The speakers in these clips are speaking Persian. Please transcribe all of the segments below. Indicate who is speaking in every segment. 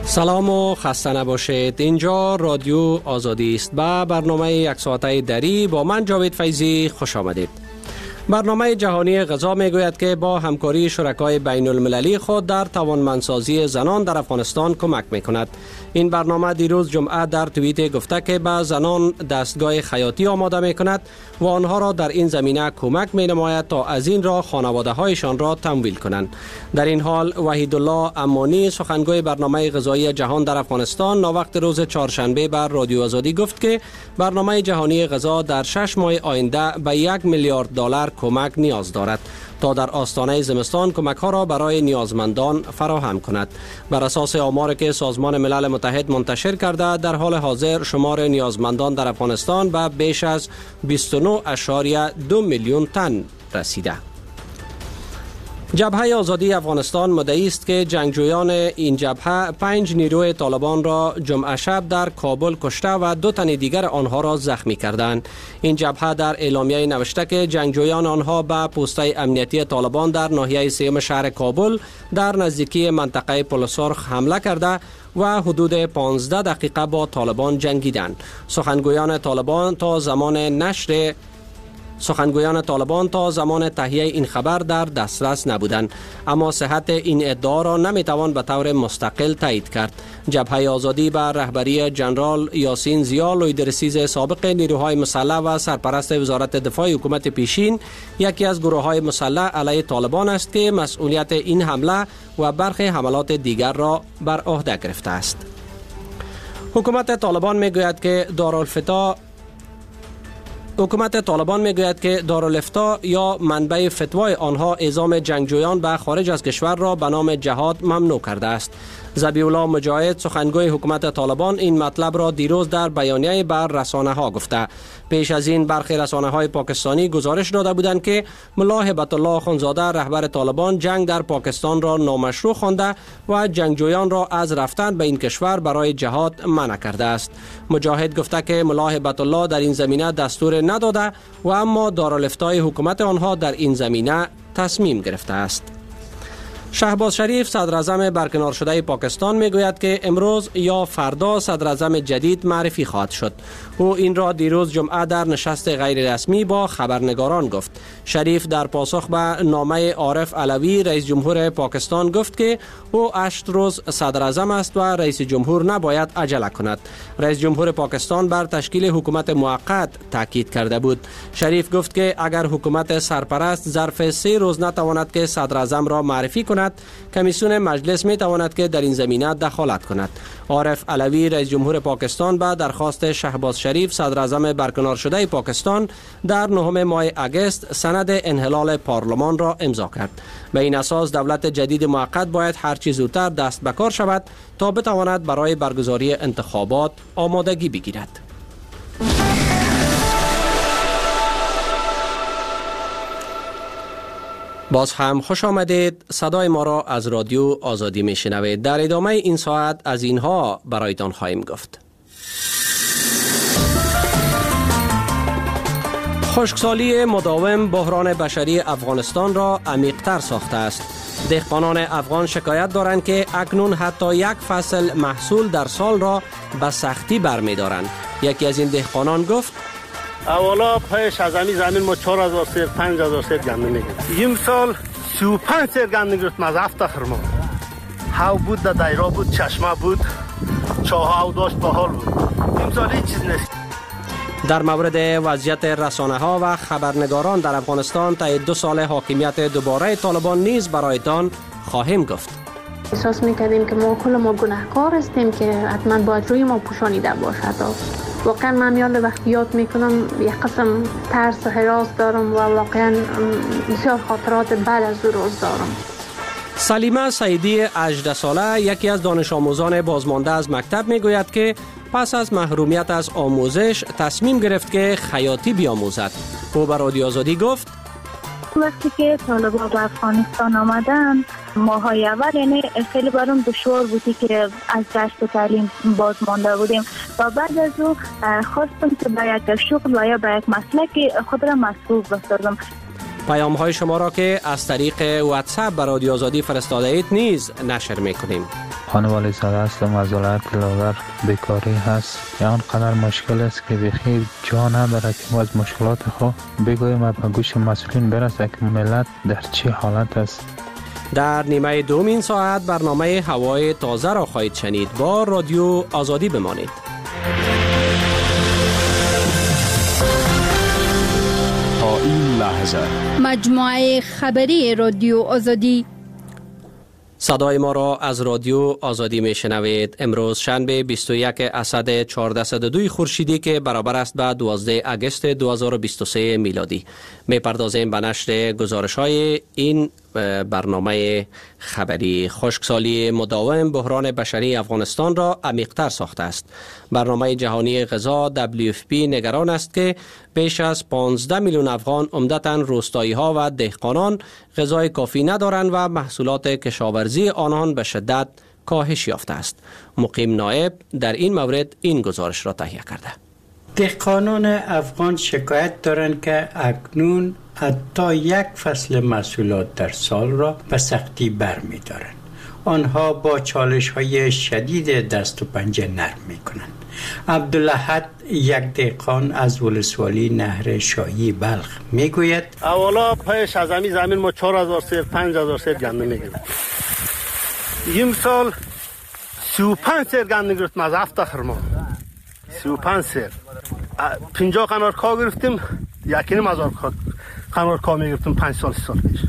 Speaker 1: سلام و خسته نباشید. اینجا رادیو آزادی است. با برنامه یک ساعته دری با من جاوید فیضی خوش آمدید. برنامه جهانی غذا میگوید که با همکاری شرکای بین المللی خود در توانمندسازی زنان در افغانستان کمک میکند. این برنامه دیروز جمعه در توییت گفته که به زنان دستگاه خیاطی آماده میکند و آنها را در این زمینه کمک می نماید تا از این راه خانواده هایشان را تمویل کنند. در این حال وحیدالله امانی سخنگوی برنامه غذایی جهان در افغانستان ناوقت روز چهارشنبه بر رادیو آزادی گفت که برنامه جهانی غذا در 6 ماه آینده به 1 میلیارد دلار کمک نیاز دارد تا در آستانه زمستان کمک ها را برای نیازمندان فراهم کند. بر اساس آماری که سازمان ملل متحد منتشر کرده، در حال حاضر شمار نیازمندان در افغانستان به بیش از 29.2 میلیون تن رسیده. جبهه آزادی افغانستان مدعی است که جنگجویان این جبهه 5 نیروی طالبان را جمعه شب در کابل کشته و 2 تن دیگر آنها را زخمی کردند. این جبهه در اعلامیه نوشته که جنگجویان آنها به پوسته امنیتی طالبان در ناحیه سیوم شهر کابل در نزدیکی منطقه پل سرخ حمله کرده و حدود 15 دقیقه با طالبان جنگیدند. سخنگویان طالبان تا زمان تهیه این خبر در دسترس نبودند، اما صحت این ادعا را نمیتوان به طور مستقل تایید کرد. جبهه آزادی به رهبری جنرال یاسین زیا لویدرسیز سابق نیروهای مسلح و سرپرست وزارت دفاع حکومت پیشین، یکی از گروه‌های مسلح علیه طالبان است که مسئولیت این حمله و برخی حملات دیگر را بر عهده گرفته است. حکومت طالبان میگوید که دارالفتاء یا منبع فتوای آنها اعزام جنگجویان به خارج از کشور را به نام جهاد ممنوع کرده است. ذبیح الله مجاهد سخنگوی حکومت طالبان این مطلب را دیروز در بیانیه بر رسانه ها گفته. پیش از این برخی رسانه های پاکستانی گزارش داده بودند که ملا هبت الله اخوندزاده رهبر طالبان جنگ در پاکستان را نامشروع خوانده و جنگجویان را از رفتن به این کشور برای جهاد منع کرده است. مجاهد گفته که ملا هبت الله در این زمینه دستور نداده و اما دارالفتای حکومت آنها در این زمینه تصمیم گرفته است. شهباز شریف صدر اعظم برکنار شده پاکستان میگوید که امروز یا فردا صدر اعظم جدید معرفی خواهد شد. او این را دیروز جمعه در نشست غیر رسمی با خبرنگاران گفت. شریف در پاسخ به نامه عارف علوی رئیس جمهور پاکستان گفت که او 8 روز صدر اعظم است و رئیس جمهور نباید عجله کند. رئیس جمهور پاکستان بر تشکیل حکومت موقت تاکید کرده بود. شریف گفت که اگر حکومت سرپرست ظرف 3 روز نتواند که صدر اعظم را معرفی کند، کمیسیون مجلس می تواند که در این زمینه دخالت کند. عارف علوی رئیس جمهور پاکستان به درخواست شهباز شریف صدر اعظم برکنار شده پاکستان در 9 ماه اگست سند انحلال پارلمان را امضا کرد. به این اساس دولت جدید موقت باید هر چه زودتر دست به کار شود تا بتواند برای برگزاری انتخابات آمادگی بگیرد. باز هم خوش آمدید. صدای ما را از رادیو آزادی می شنوید. در ادامه این ساعت از اینها برایتان خواهیم گفت. خشکسالی مداوم بحران بشری افغانستان را عمیق‌تر ساخته است. دهقانان افغان شکایت دارند که اکنون حتی یک فصل محصول در سال را به سختی برمی‌دارند. یکی از این دهقانان گفت:
Speaker 2: اولا پیش از همین زمین ما 4000 سیر 5000 سیر گندم میگیریم. این سال 35 سیر گندم گرفتم از 7 خرما. هاو بود، دایرا بود، چشمه بود، چاهاو داشت، باحال بود. این سال هیچ چیز نیست.
Speaker 1: در مورد وضعیت رسانه ها و خبرنگاران در افغانستان تا 2 سال حاکمیت دوباره طالبان نیز برایتان خواهیم گفت.
Speaker 3: احساس میکردیم که کل ما گناهکار هستیم که حتما باید روی ما پوشانیده باشد. واقعا من وقتی یاد میکنم یک قسم ترس و هراس دارم و واقعا بسیار خاطرات بد از روز دارم.
Speaker 1: سلیمه سیدی 18 ساله یکی از دانش آموزان بازمانده از مکتب میگوید که پس از محرومیت از آموزش تصمیم گرفت که خیاطی بیاموزد. او به رادیو آزادی گفت:
Speaker 4: وقتی که طالبان به افغانستان آمدن ماهای اول یعنی خیلی برام دشوار بودی که از دست تعلیم باز مانده بودیم و بعد از او خواستم که به یک شغل و یا به یک مسلک خود را مسئول بسازم.
Speaker 1: پیام های شما را که از طریق واتساپ به رادیو آزادی فرستاده اید نیز نشر میکنیم.
Speaker 5: خانوالی زاده هستم، از ولایت لاغر، بیکاری هست. آنقدر مشکل است که بخیر جا نداره که ما از مشکلات خود بگوییم به گوش مسئولین برسه که ملت در چه حالت است.
Speaker 1: در نیمه دوم این ساعت برنامه هوای تازه را خواهید شنید. با رادیو آزادی بمانید.
Speaker 6: تا این لحظه
Speaker 7: مجموعه خبری رادیو آزادی.
Speaker 1: صدای ما را از رادیو آزادی می شنوید. امروز شنبه 21 اسد 1402 خورشیدی که برابر است با 12 اگست 2023 میلادی. می پردازیم به نشر گزارش های این برنامه خبری. خشکسالی مداوم بحران بشری افغانستان را عمیق‌تر ساخته است. برنامه جهانی غذا WFP نگران است که بیش از 15 میلیون افغان عمدتاً روستایی ها و دهقانان غذای کافی ندارند و محصولات کشاورزی آنان به شدت کاهش یافته است. مقیم نائب در این مورد این گزارش را تهیه کرده.
Speaker 8: دهقانان افغان شکایت دارند که اکنون حتی یک فصل محصولات در سال را به سختی برمی دارند. آنها با چالش های شدید دست و پنجه نرم می کنند. عبدالحد یک دهقان از ولسوالی نهر شاهی بلخ می گوید
Speaker 2: اولا پیش از همین زمین ما 4000 سیر 5000 سیر گندم می گیریم. این سال 35 سیر گندم گرفتم از هفته خرما. 35 سیر 50 قنار کا گرفتیم. یکی نیم قنار کا می گرفتیم 5 سال پیش.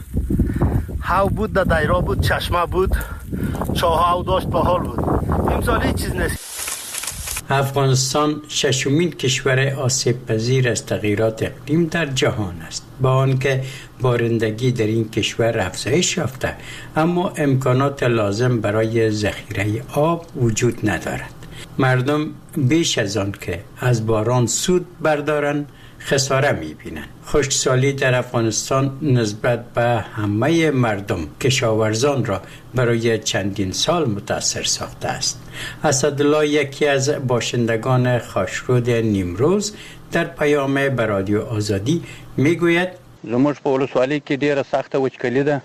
Speaker 2: هاو بود، در دایره بود، چشمه بود، چاه او داشت، با حال بود. این سال هیچ چیز نیست.
Speaker 8: افغانستان ششمین کشور آسیب پذیر از تغییرات اقلیم در جهان است. با آنکه بارندگی در این کشور افزایش یافته، اما امکانات لازم برای ذخیره آب وجود ندارد. مردم بیش از آن که از باران سود بردارند خساره می‌بینند. خشکسالی در افغانستان نسبت به همه مردم کشاورزان را برای چندین سال متاثر ساخته است. اسدالله یکی از باشندگان خاشرود نیمروز در پیام به رادیو آزادی میگوید
Speaker 9: زموږ په ولسوالۍ کې ډیره سخته وچکالي ده.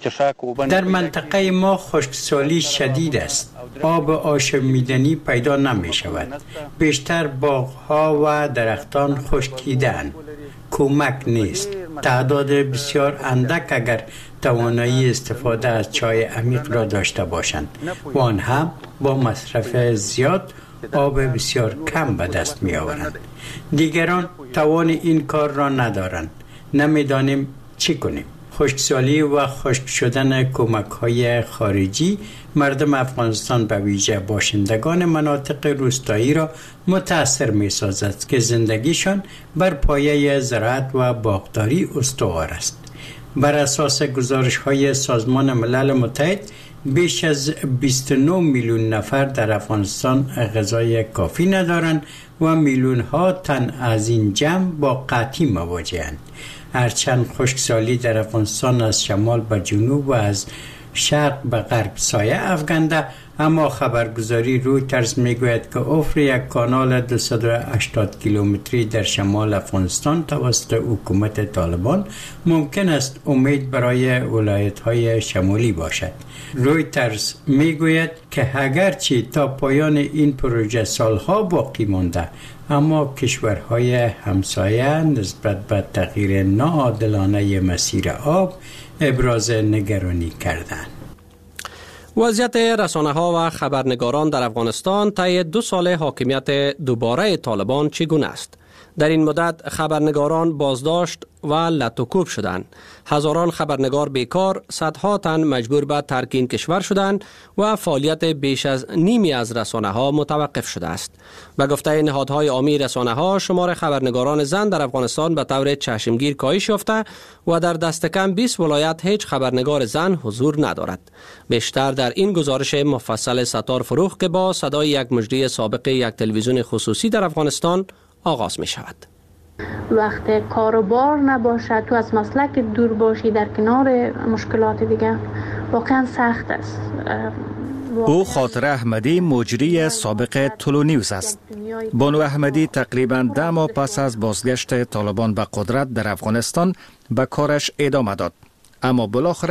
Speaker 8: در منطقه ما خشکسالی شدید است. آب آشامیدنی پیدا نمی شود. بیشتر باغ‌ها و درختان خشکیده‌اند. کمک نیست. تعداد بسیار اندک اگر توانایی استفاده از چای عمیق را داشته باشند و آن هم با مصرف زیاد آب بسیار کم به دست می آورند. دیگران توان این کار را ندارند. نمی‌دانیم چی کنیم. خشکسالی و خشک شدن کمک‌های خارجی مردم افغانستان به ویژه باشندگان مناطق روستایی را متاثر می‌سازد که زندگیشان بر پایه زراعت و باغداری استوار است. بر اساس گزارش‌های سازمان ملل متحد بیش از 29 میلیون نفر در افغانستان غذای کافی ندارند و میلیون‌ها تن از این جمع با قحطی مواجه‌اند. هرچند خشکسالی در افغانستان از شمال به جنوب و از شرق به غرب سایه افکنده، اما خبرگزاری رویترز میگوید که افت یک کانال 280 کیلومتری در شمال افغانستان توسط حکومت طالبان ممکن است امید برای ولایت‌های شمالی باشد. رویترز میگوید که اگرچه تا پایان این پروژه سالها باقی مانده، اما کشورهای همسایه نسبت به تغییر ناعادلانه مسیر آب ابراز نگرانی کردند.
Speaker 1: وضعیت رسانه‌ها و خبرنگاران در افغانستان طی 2 سال حاکمیت دوباره طالبان چگونه است؟ در این مدت خبرنگاران بازداشت و لطوکوب شدند. هزاران خبرنگار بیکار، صدها تن مجبور به ترک این کشور شدند و فعالیت بیش از نیمی از رسانه‌ها متوقف شده است. به گفته نهادهای عامی رسانه‌ها، شمار خبرنگاران زن در افغانستان به طور چشمگیر کاهش یافته و در دست کم 20 ولایت هیچ خبرنگار زن حضور ندارد. بیشتر در این گزارش مفصل ستار فروخ که با صدای یک مجری سابق یک تلویزیون خصوصی در افغانستان آغاز می شود.
Speaker 3: وقتی کاروبار نباشد، تو از مسلک دور باشی در کنار مشکلات دیگه، واقعا سخت است.
Speaker 6: او خاطر احمدی مجری سابق طلو نیوز است. بانو احمدی تقریباً 10 ماه پس از بازگشت طالبان به قدرت در افغانستان به کارش ادامه داد، اما بالاخره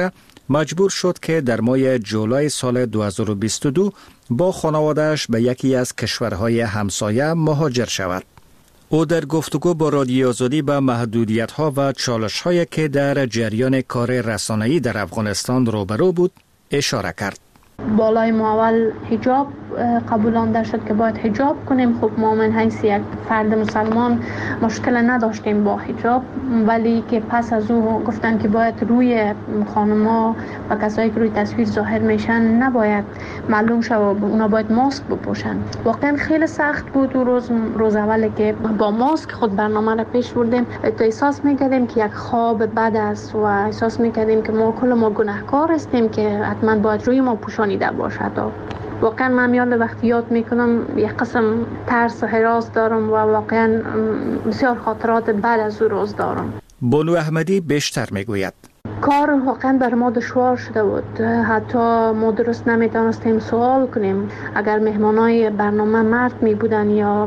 Speaker 6: مجبور شد که در ماه جولای سال 2022 با خانواده‌اش به یکی از کشورهای همسایه مهاجر شود. او در گفتگو با رادیو آزادی به محدودیت‌ها و چالش‌هایی که در جریان کار رسانه‌ای در افغانستان روبرو بود اشاره کرد.
Speaker 3: بالای ما اول حجاب قبولانده شد که باید حجاب کنیم. خب ما من حیث یک فرد مسلمان مشکل نداشتیم با حجاب، ولی که پس از او گفتن که باید روی خانم‌ها و کسایی که روی تصویر ظاهر میشن نباید معلوم شه و اونا باید ماسک بپوشن. واقعا خیلی سخت بود و روز اولی که با ماسک خود برنامه را پیش بردیم، احساس میکردیم که یک خواب بد است و احساس میکردیم که ما گناهکار هستیم که حتما باید روی ما پوشانیده باشد. واقعا من وقتی یاد میکنم یک قسم ترس و هراس دارم و واقعا بسیار خاطرات بعد از او روز دارم.
Speaker 6: بانو احمدی بیشتر میگوید
Speaker 3: کار واقعا بر ما دشوار شده بود. حتی ما درست نمیتونستیم سوال کنیم. اگر مهمانای برنامه مرد می بودن یا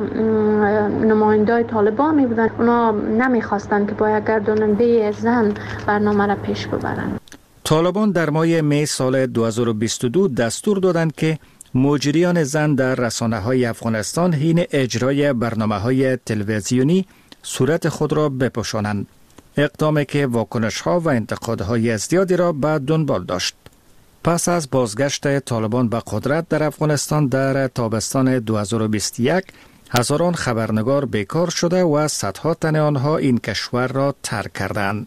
Speaker 3: نمایندای طالبان می بودن، اونا نمیخواستن که با یک گرداننده زن برنامه را پیش ببرن.
Speaker 6: طالبان در ماه می سال 2022 دستور دادند که مجریان زن در رسانه‌های افغانستان حین اجرای برنامه‌های تلویزیونی صورت خود را بپوشانند. اقدامی که واکنش‌ها و انتقادهای زیادی را به دنبال داشت. پس از بازگشت طالبان به قدرت در افغانستان در تابستان 2021 هزاران خبرنگار بیکار شده و صدها تن آنها این کشور را ترک کردند.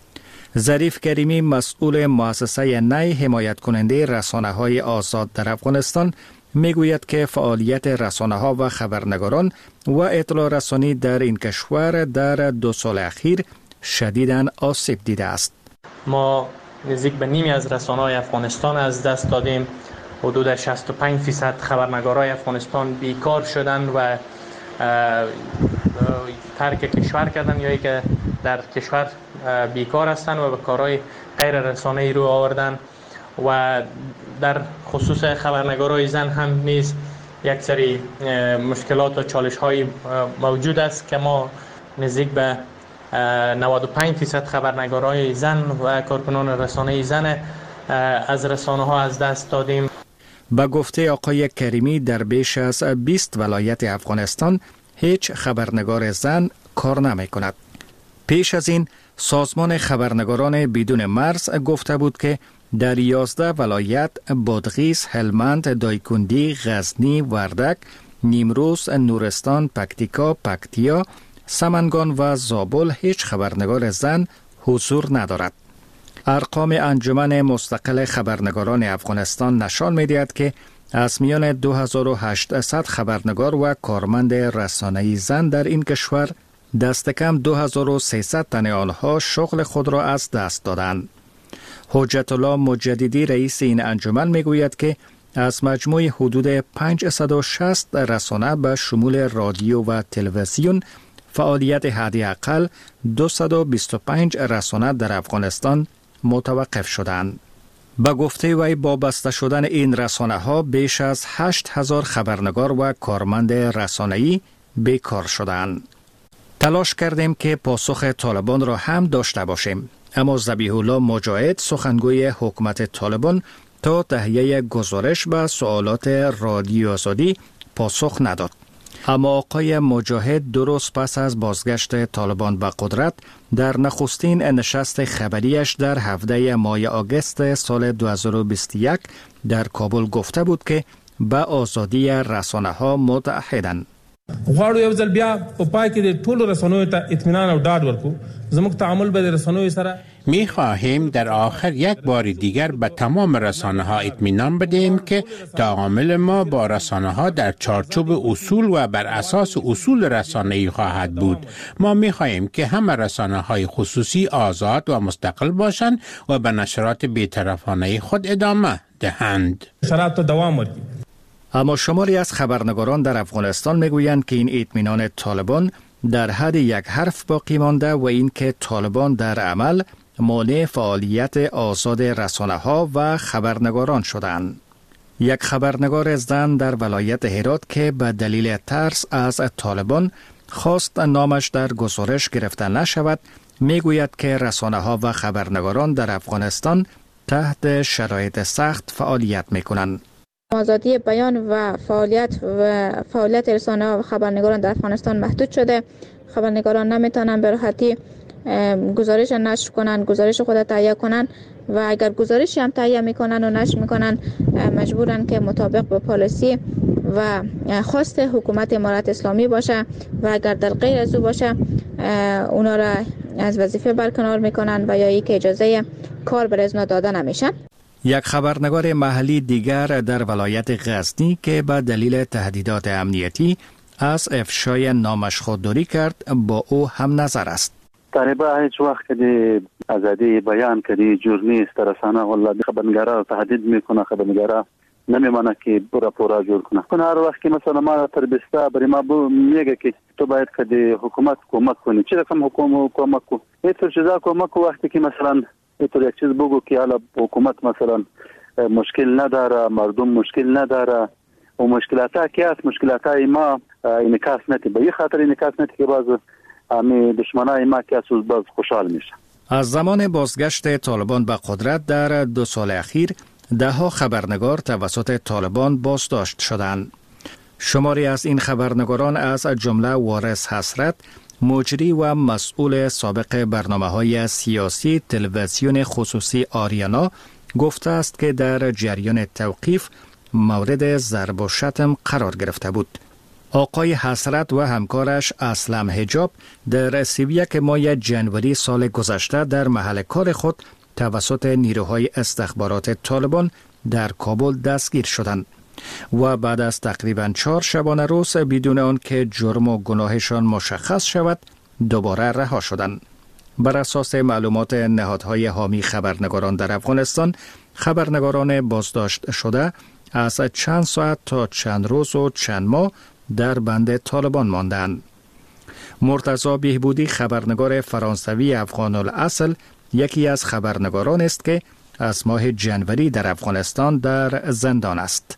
Speaker 6: ظریف کریمی مسئول مؤسسه نی حمایت کننده رسانه‌های آزاد در افغانستان میگوید که فعالیت رسانه‌ها و خبرنگاران و اطلاع رسانی در این کشور در 2 سال اخیر شدیداً آسیب دیده است.
Speaker 10: ما نزدیک به نیمی از رسانه‌های افغانستان از دست دادیم. حدود 65% خبرنگارای افغانستان بیکار شدند و ترک کشور کردن یا که در کشور بیکار هستند و به کارهای غیر رسانه‌ای رو آوردن. و در خصوص خبرنگارای زن هم نیز یک سری مشکلات و چالش‌های موجود است که ما نزدیک به 95% خبرنگارای زن و کارکنان رسانه‌ای زن از رسانه‌ها از دست دادیم.
Speaker 6: با گفته آقای کریمی در بیش از 20 ولایت افغانستان هیچ خبرنگار زن کار نمی کند. پیش از این سازمان خبرنگاران بدون مرز گفته بود که در 11 ولایت بادغیس، هلمند، دایکندی، غزنی، وردک، نیمروز، نورستان، پکتیکا، پکتیا، سمنگان و زابل هیچ خبرنگار زن حضور ندارد. ارقام انجمن مستقل خبرنگاران افغانستان نشان می‌دهد که از میان 2800 خبرنگار و کارمند رسانه‌ای زن در این کشور دست کم 2300 تن آنها شغل خود را از دست دادند. حجت الله مجددی رئیس این انجمن میگوید که از مجموع حدود 560 رسانه به شمول رادیو و تلویزیون فعالیت حداقل 225 رسانه در افغانستان متوقف شدند. با گفته وی با بسته شدن این رسانه ها بیش از 8000 خبرنگار و کارمند رسانه‌ای بیکار شدند. تلاش کردیم که پاسخ طالبان را هم داشته باشیم، اما ذبیح الله مجاهد سخنگوی حکومت طالبان تا تهیه گزارش به سوالات رادیو آزادی پاسخ نداد. اما آقای مجاهد درست پس از بازگشت طالبان به قدرت در نخستین نشست خبریش در 17 ماه آگوست سال 2021 در کابل گفته بود که به آزادی رسانه‌ها متعهدند.
Speaker 11: غواړو یو ځل بیا په پای کې د ټولو رسنیو ته اطمینان او ډاډ ورکړو. زموږ تعامل به د رسنیو سره
Speaker 12: می خواهیم در آخر یک بار دیگر به تمام رسانه ها اطمینان بدهیم که تعامل ما با رسانه ها در چارچوب اصول و بر اساس اصول رسانه‌ای خواهد بود. ما می خواهیم که همه رسانه های خصوصی آزاد و مستقل باشند و به نشرات بی‌طرفانه خود ادامه دهند.
Speaker 11: شرایط دوام ورکړي.
Speaker 6: اما شماری از خبرنگاران در افغانستان میگویند که این اطمینان طالبان در حد یک حرف باقی مانده و اینکه طالبان در عمل مانع فعالیت آزاد رسانه‌ها و خبرنگاران شدند. یک خبرنگار زن در ولایت هرات که به دلیل ترس از طالبان خواست نامش در گزارش گرفته نشود، میگوید که رسانه‌ها و خبرنگاران در افغانستان تحت شرایط سخت فعالیت میکنند.
Speaker 13: آزادی بیان و فعالیت رسانه‌ها و خبرنگاران در افغانستان محدود شده. خبرنگاران نمیتونن به راحتی گزارش نشر کنن، گزارش خود تهیه کنن و اگر گزارشی هم تهیه میکنن و نشر میکنن مجبورن که مطابق با پالیسی و خواست حکومت امارت اسلامی باشه و اگر در غیر از او باشه اونا را از وظیفه برکنار میکنن و یا ای که اجازه کار بر از داده نمیشه.
Speaker 6: یک خبرنگار محلی دیگر در ولایت غزنی که به دلیل تهدیدات امنیتی از افشای نامش خودداری کرد با او هم نظر است.
Speaker 14: تقریبا هیچ وقت که آزادی بیان کردی جورنالیست رسانه والله خبرنگارا تهدید میکنه، خبرنگارا نمیمانه که راپورا جور کنه. هر وقت که مثلا ما تربیستا برای ما میگه که تو باید که حکومت کمک کنی، چه رقم حکومت کمک کو اینطور چیزا کمک کو. وقتی که مثلا اینطور یک چیز بگو که حالا حکومت مثلا مشکل نداره، مردم مشکل نداره و مشکلاتها که هست مشکلاتهای ما انعکاس نتی، به این خاطر انعکاس نتی که باز امی دشمنای ما که از باز خوشحال میشه.
Speaker 6: از زمان بازگشت طالبان به قدرت در 2 سال اخیر دهها خبرنگار توسط طالبان بازداشت شدند. شماری از این خبرنگاران از جمله وارث حسرت، مجری و مسئول سابق برنامه‌های سیاسی تلویزیون خصوصی آریانا گفته است که در جریان توقیف مورد ضرب و شتم قرار گرفته بود. آقای حسرت و همکارش اسلم حجاب در 31 ماه جنوری سال گذشته در محل کار خود توسط نیروهای استخبارات طالبان در کابل دستگیر شدند و بعد از تقریباً 4 شبانه روز بدون آن که جرم و گناهشان مشخص شود دوباره رها شدند. بر اساس معلومات نهادهای حامی خبرنگاران در افغانستان، خبرنگاران بازداشت شده از چند ساعت تا چند روز و چند ماه در بند طالبان ماندند. مرتضی بهبودی خبرنگار فرانسوی افغان الاصل یکی از خبرنگاران است که از ماه جنوری در افغانستان در زندان است.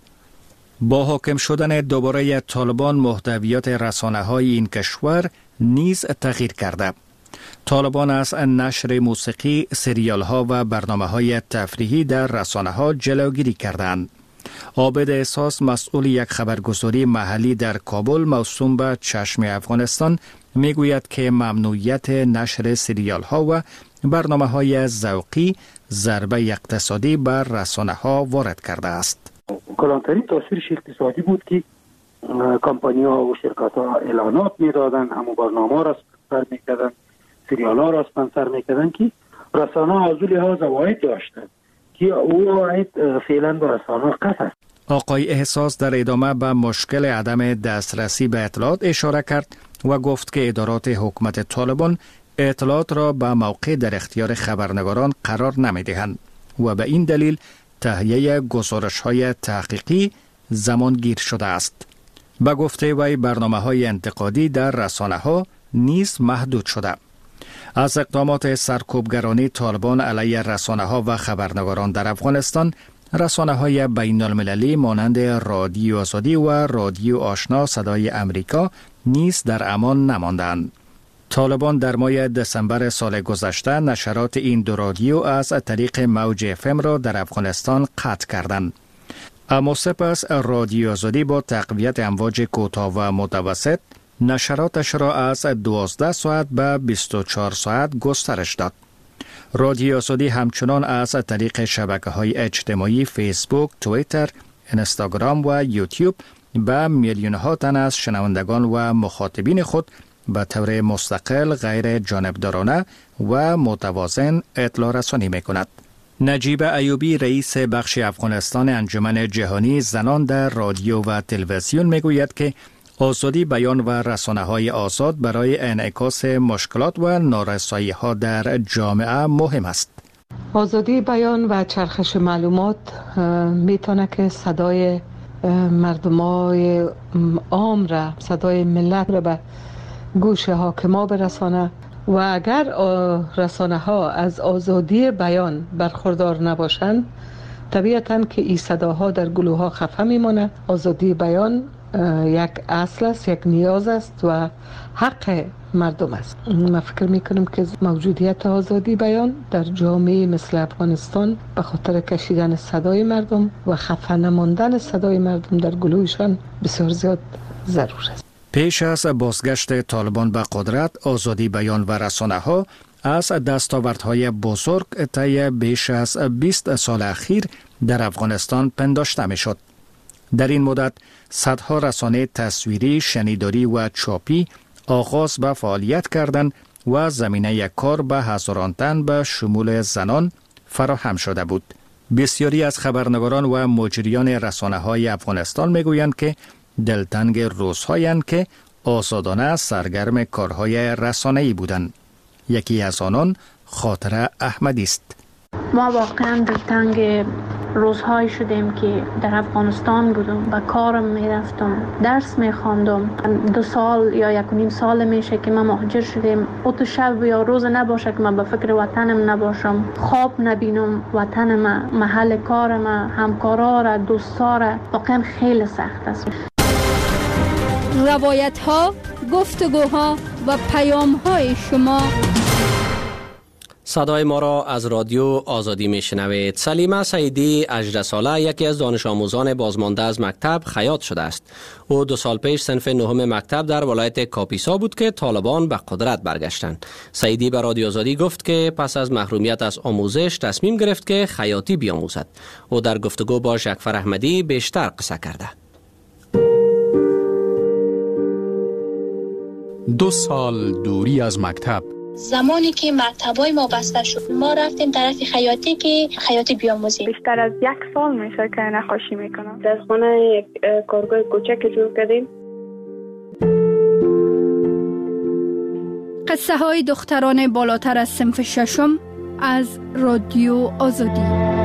Speaker 6: با حاکم شدن دوباره طالبان محتویات رسانه‌های این کشور نیز تغییر کرده. طالبان از نشر موسیقی، سریال‌ها و برنامه‌های تفریحی در رسانه‌ها جلوگیری کردند. عابد احساس مسئول یک خبرگزاری محلی در کابل موسوم به چشم افغانستان میگوید که ممنوعیت نشر سریال‌ها و برنامه‌های ذوقی ضربه اقتصادی بر رسانه‌ها وارد کرده است.
Speaker 15: کلانترین تاثیرش اقتصادی بود که کمپانی‌ها و شرکت‌ها اعلانات می‌دادن، همون برنامه‌ها را اسپانسر می‌کردن، سریال‌ها را اسپانسر می‌کردن که رسانه‌ها از لحاظ عواید داشتند که او عواید فعلا به رسانه‌ها قطع است.
Speaker 6: آقای احساس در ادامه به مشکل عدم دسترسی به اطلاعات اشاره کرد و گفت که ادارات حکومت طالبان اطلاعات را به موقع در اختیار خبرنگاران قرار نمی‌دهند و به این دلیل تهیه گزارش‌های تحقیقی زمانگیر شده است. به گفته وی برنامه‌های انتقادی در رسانه‌ها نیز محدود شده. از اقدامات سرکوبگرانی طالبان علیه رسانه‌ها و خبرنگاران در افغانستان، رسانه‌های بین‌المللی مانند رادیو آزادی و رادیو آشنا صدای امریکا نیز در امان نماندند. طالبان در ماه دسامبر سال گذشته نشرات این 2 رادیو از طریق موج FM را در افغانستان قطع کردند. اما سپس رادیو آزادی با تقویت امواج کوتاه و متوسط نشراتش را از 12 ساعت به 24 ساعت گسترش داد. رادیو آزادی همچنان از طریق شبکه‌های اجتماعی فیسبوک، توییتر، اینستاگرام و یوتیوب به میلیون‌ها تن از شنوندگان و مخاطبین خود به طور مستقل، غیر جانبدارانه و متوازن اطلاع رسانی می‌کند. نجیب ایوبی رئیس بخش افغانستان انجمن جهانی زنان در رادیو و تلویزیون میگوید که آزادی بیان و رسانه‌های آزاد برای انعکاس مشکلات و نارسایی‌ها در جامعه مهم است.
Speaker 16: آزادی بیان و چرخش معلومات میتونه که صدای مردمای عام را، صدای ملت را به گوش حاکما برسانه و اگر رسانه ها از آزادی بیان برخوردار نباشند، طبیعتاً که این صداها در گلوها خفه میمانه. آزادی بیان یک اصل است، یک نیاز است و حق مردم است. من فکر میکنم که موجودیت آزادی بیان در جامعه مثل افغانستان به خاطر کشیدن صدای مردم و خفه نماندن صدای مردم در گلویشان بسیار زیاد ضرور است.
Speaker 6: پیش از بازگشت طالبان به قدرت، آزادی بیان و رسانه ها از دستاوردهای بزرگ طی بیش از 20 سال اخیر در افغانستان پنداشته می شد. در این مدت صدها رسانه تصویری، شنیداری و چاپی آغاز به فعالیت کردند و زمینه کار به هزاران تن به شمول زنان فراهم شده بود. بسیاری از خبرنگاران و مجریان رسانه‌های افغانستان میگویند که دلتنگ روزهایند که آزادانه سرگرم کارهای رسانه‌ای بودند. یکی از آنان خاطره احمدی است.
Speaker 3: ما واقعا دلتنگ روزهایی شدیم که در افغانستان بودم، به کارم میرفتم، درس میخواندم. 2 سال یا 1.5 سال میشه که من مهاجر شدیم. اوت شب یا روز نباشه که من به فکر وطنم نباشم، خواب نبینم وطنم، محل کارم، همکارا را، دوستا را. واقعا خیلی سخت است.
Speaker 7: روایت ها، گفتگوها و پیام های شما.
Speaker 1: صدای ما را از رادیو آزادی میشنوید. سلیمه سعیدی 18 ساله یکی از دانش آموزان بازمانده از مکتب خیاط شده است. او 2 سال پیش صنف 9 مکتب در ولایت کاپیسا بود که طالبان به قدرت برگشتند. سعیدی به رادیو آزادی گفت که پس از محرومیت از آموزش تصمیم گرفت که خیاطی بیاموزد. او در گفتگو با جعفر احمدی بیشتر قصه کرده.
Speaker 17: 2 سال دوری از مکتب.
Speaker 18: زمانی که مکتبای ما بسته شد، ما رفتیم طرف خیاطی که خیاطی بیاموزیم.
Speaker 19: بیشتر از 1 سال میشه که نقاشی میکنم. در خانه یک کارگاه کوچک جور کردیم.
Speaker 7: قصه های دختران بالاتر از صنف 6 از رادیو آزادی.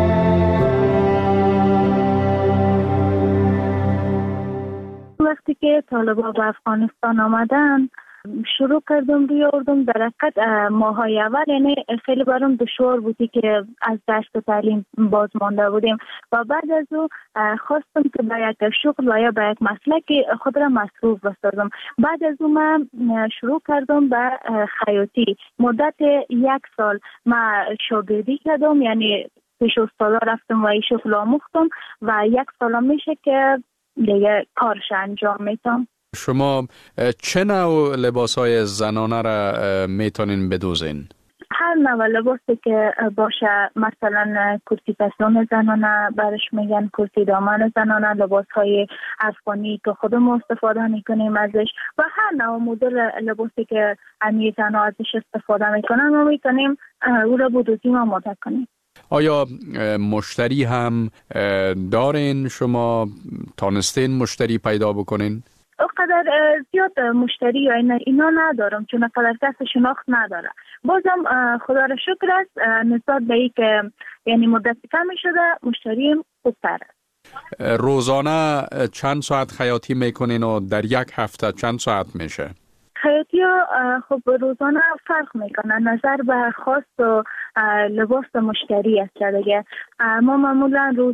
Speaker 4: وقتی که طالبان به افغانستان آمدن، شروع کردم روی اردم. در حقیقت ماهای اول یعنی خیلی برام دشوار بودی که از دشت تعلیم باز مانده بودیم و بعد از او خواستم که به یک شغل و یا به یک مسلک خود را مصروف بسازم. بعد از او من شروع کردم به خیاطی. مدت 1 سال من شاگردی کردم، یعنی پیش استادا رفتم و این شغل آموختم و 1 سال میشه که دیگه کارش انجام میدم.
Speaker 17: شما چه نوع لباس‌های زنانه را میتونین بدوزین؟
Speaker 4: هر نوع لباسی که باشه، مثلا کرتی پسلون زنانه برش میگن، کرتی دامن زنانه، لباس‌های افغانی که خودمون استفاده میکنیم ازش و هر نوع مدل لباسی که امی زنها ازش استفاده میکنن ما میتونیم او را بدوزیم و مدت کنیم.
Speaker 17: آیا مشتری هم دارین؟ شما تانستین مشتری پیدا بکنین؟
Speaker 4: اقدر زیاد مشتری یا اینا ندارم، چون اقدر کس شناخت نداره. بازم خدا را شکر است نسبت به ای که یعنی مدت کمی شده مشتریم خوبتر است.
Speaker 17: روزانه چند ساعت خیاطی میکنین و در 1 هفته چند ساعت میشه؟
Speaker 4: خیاطی خب روزانه فرق میکنه، نظر به خواست و لباس مشتری است دیگه. ما معمولا روز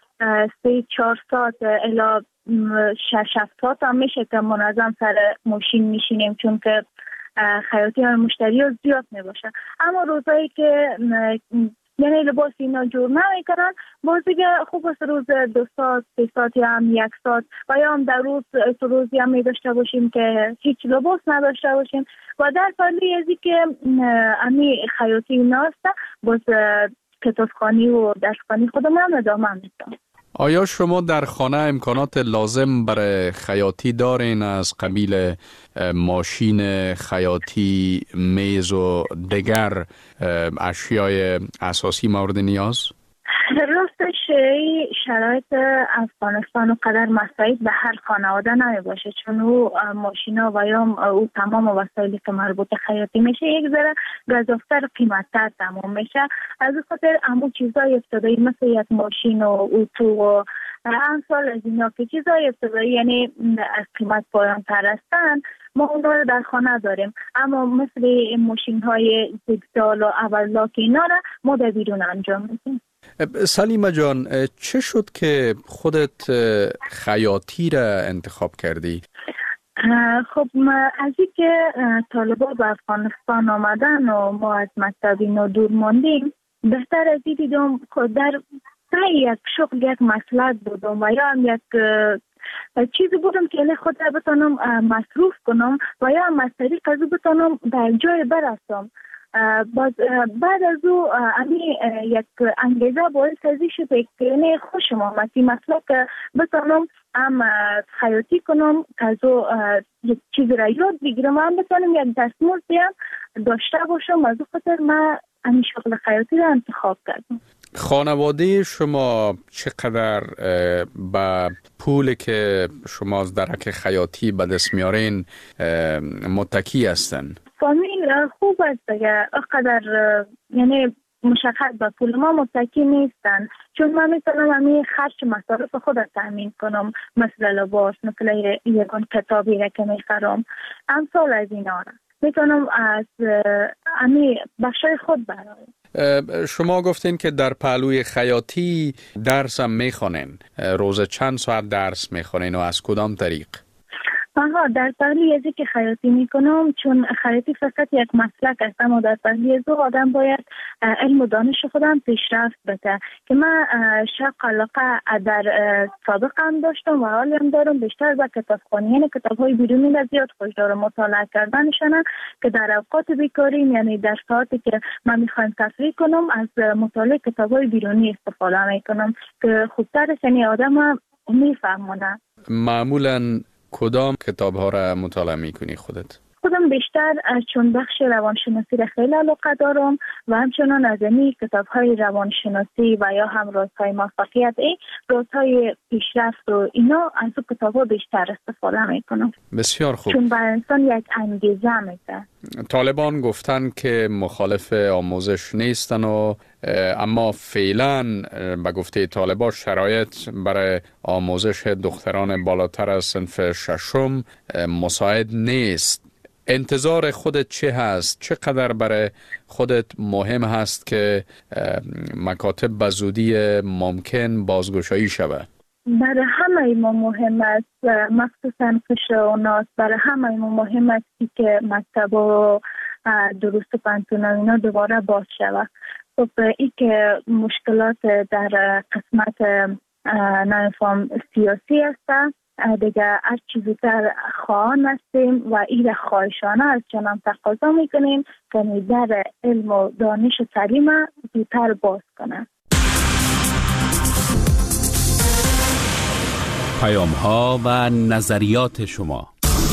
Speaker 4: 3-4 ساعت الی 6-7 ساعت هم میشه که منظم سر ماشین میشینیم، چون که خیاطی های مشتری ها زیاد میباشه. اما روزایی که یعنی لباس اینا جور نمیکنن، باز دیگه خوب است روز 2 ساعت 3 ساعت یا هم 1 ساعت و یا هم در روزی هم میداشته باشیم که هیچ لباس نداشته باشیم و در پرده ازی که امی خیاطی اینا هسته باز کتابخوانی و درسخوانی خودم هم ادامه میدم.
Speaker 17: آیا شما در خانه امکانات لازم برای خیاطی دارین از قبیل ماشین خیاطی، میز و دیگر اشیای اساسی مورد نیاز؟
Speaker 4: راستش شرایط افغانستان و قدر مساعد به هر خانواده نمی باشه، چون او ماشینا و یا او تمام وسایلی که مربوط خیاطی میشه یک ذره گزافتر قیمتتر تمام میشه. از خاطر همون چیزای ابتدایی مثل یک ماشین و اتو و امثال از اینا که چیزای ابتدایی یعنی از قیمت پایان تر هستن ما اون رو در خانه داریم، اما مثل ماشین های زیگزال و اولاک اینا را ما در بیرون انجام میدیم.
Speaker 17: سلیمه جان، چه شد که خودت خیاطی را انتخاب کردی؟
Speaker 4: خب از اینکه طالبا به افغانستان آمدن و ما از مکتب اینا دور ماندیم، بهتر از این دیدم در یک شغل یک مسئله بودم و یا یک چیزی بودم که خود را بتانم مصروف کنم و یا از طریق از بتانم در جای برسم. بعد از او یک انگیزه باعث ازی شد که خوشم آمد این مسئله که بتانم هم خیاطی کنم، از او یک چیز را یاد بگیرم و هم بتانم یک دستمزدی هم داشته باشم. از او خاطر من همین شغل خیاطی را انتخاب کردم.
Speaker 17: خانواده شما چقدر با پولی که شما از درک خیاطی به دست میارین متکی هستن؟
Speaker 4: فامیل خوب است دیگه، اقدر یعنی مشخص به پول ما متکی نیستن، چون من میتونم همین خرج مصارف خود تامین کنم، مثل لباس، مثل یکان کتابی را که میخرم، امثال از اینا را میتونم از همین بخشای خود برایم.
Speaker 17: شما گفتین که در پهلوی خیاطی درس هم میخونین، روز چند ساعت درس میخونین و از کدام طریق؟
Speaker 4: در پهلوی ازی که خیاطی میکنم، چون خیاطی فقط یک مسلک است، اما در پهلوی ازو آدم باید علم و دانش خودم پیشرفت بده که من شوق علاقه در سابق هم داشتم و حالی هم دارم بیشتر به کتابخوانی، یعنی کتاب های بیرونی را زیاد خوش دارم مطالعه کردنشانه که در اوقات بیکاری، یعنی در ساعتی که من میخوایم تفریح کنم از مطالعه کتاب های بیرونی استفاده میکنم که خوبتر است، یعنی آدم میفهمونه.
Speaker 17: معمولاً کدام کتاب ها را مطالعه میکنی خودت؟
Speaker 4: خودم بیشتر چون بخش روانشناسی را خیلی علاقه دارم و همچنان از این کتاب های روانشناسی و یا هم رازهای موفقیت، رازهای پیشرفت و اینا، از اون کتاب ها بیشتر استفاده میکنم.
Speaker 17: بسیار خوب.
Speaker 4: چون برای انسان یک انگیزه میده.
Speaker 17: طالبان گفتن که مخالف آموزش نیستن و اما فعلا به گفته طالبان شرایط برای آموزش دختران بالاتر از صنف ششم مساعد نیست. انتظار خودت چه هست؟ چقدر برای خودت مهم هست که مکاتب به زودی ممکن بازگشایی شود؟
Speaker 4: برای همه ما مهم است، مخصوصا قشر برای همه ما مهم است که مکتب و دروس و پانتون اینا دوباره باز شود. خب این که مشکلات در قسمت نمیفهم سیاسی است دیگه، هر چیزی در خواهان هستیم و این خواهشانه از چنان تقاضا میکنیم که در علم و دانش و تعلیم زودتر باز کنه.
Speaker 20: پیام ها و نظریات شما.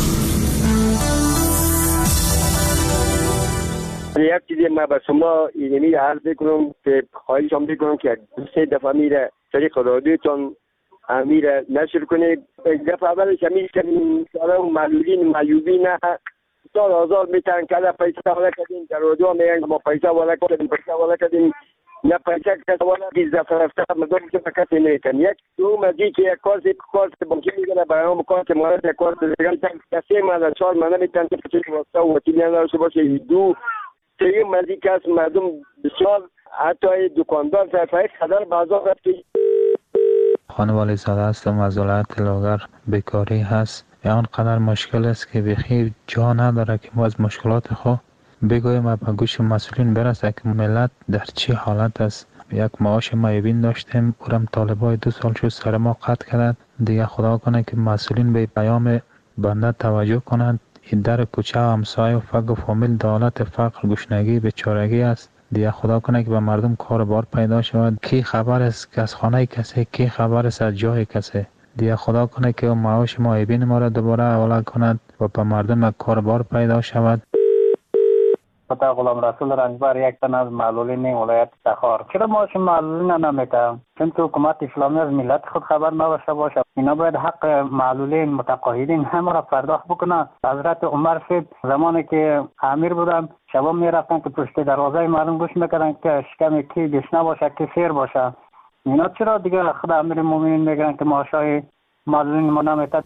Speaker 21: یک چیزی من به شما اینمی عرض بکنم که خواهشم بکنم که 2-3 دفعه میره طریق رادیوتون امیر نشر کنید. دفعه اولش امیر که معلولین معیوبین سال آزار میتن که پیسه والا کردیم، در رادیو میگن ما پیسه والا کردیم نه پیسه کسی والا بیز دفعه رفته مردم که کسی نیتن. یک دوم از که یک کارت بانکی میگنه برای هم کارت مالت یک کارت دیگه کسی من 4 ماه نمیتن که چیزی واسه و وکیل نداشته باشه. دو سوم از که از مردم بسیار حتی دکاندار صرفه خدر بازار هست که
Speaker 5: خانوالی زاده هستم از ولایت لاغر. بیکاری هست آنقدر مشکل است که بخیر جا نداره که ما از مشکلات خود بگویم به گوش مسئولین برسه که ملت در چی حالت است. یک معاش معیوبین داشتیم، اورم طالبای 2 سال شد سر ما قطع کردند. دیگه خدا کنه که مسئولین به پیام بنده توجه کنند. این در کوچه و همسایه و فقر و فامیل دولت فقر گشنگی بیچارگی است. دیگه خدا کنه که به مردم کار بار پیدا شود. کی خبر است که از خانه کسی، کی خبر است از جای کسی. دیگه خدا کنه که معاش معیوبین ما را دوباره حواله کند و به مردم کار بار پیدا شود.
Speaker 22: پتا غلام رسول رنجبر یک تن از معلولین ولایت تخار. چرا معاش معلولین نمیده؟ چون که حکومت اسلامی از ملت خود خبر نداشته باشه. اینا باید حق معلولین متقاعدین همه را پرداخت بکنه. حضرت عمر صاحب زمانی که امیر بودن شبا میرفتن که پشت دروازه مردم گوش میکردن که شکم کی گشنه باشه کی سیر باشه. اینا چرا دیگه خود امیر مومنین میگن که معاشای معلولین ما نمیده؟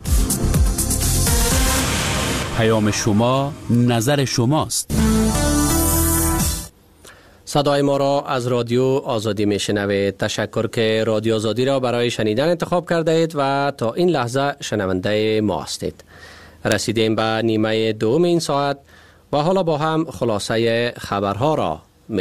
Speaker 20: پیام شما نظر شماست.
Speaker 1: صدای ما را از رادیو آزادی میشنوید. تشکر که رادیو آزادی را برای شنیدن انتخاب کرده اید و تا این لحظه شنونده ما هستید. رسیدیم به نیمه دوم این ساعت و حالا با هم خلاصه خبرها را